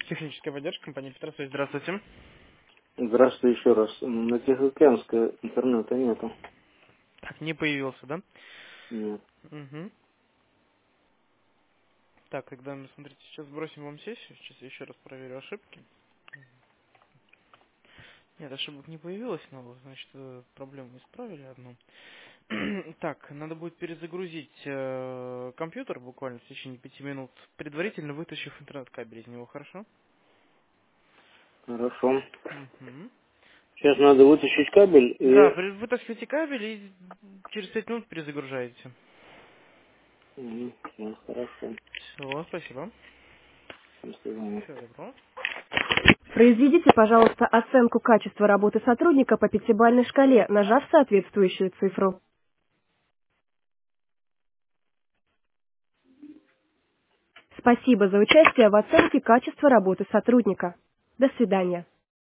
Техническая поддержка, компания Петросвязь. Здравствуйте. Здравствуйте еще раз. На Тихоокеанской интернета нету. Так, не появился, да? Нет. Угу. Так, когда мы, смотрите, сейчас сбросим вам сессию, сейчас я еще раз проверю ошибки. Нет, ошибок не появилось, но, значит, проблему исправили одну. Так, надо будет перезагрузить компьютер буквально в течение 5 минут, предварительно вытащив интернет-кабель из него, хорошо? Хорошо. Угу. Сейчас надо вытащить кабель Да, и... вытаскивайте кабель и через 5 минут перезагружаете. Всё, хорошо. Все, спасибо. До свидания. Всего доброго. Произведите, пожалуйста, оценку качества работы сотрудника по пятибалльной шкале, нажав соответствующую цифру. Спасибо за участие в оценке качества работы сотрудника. До свидания.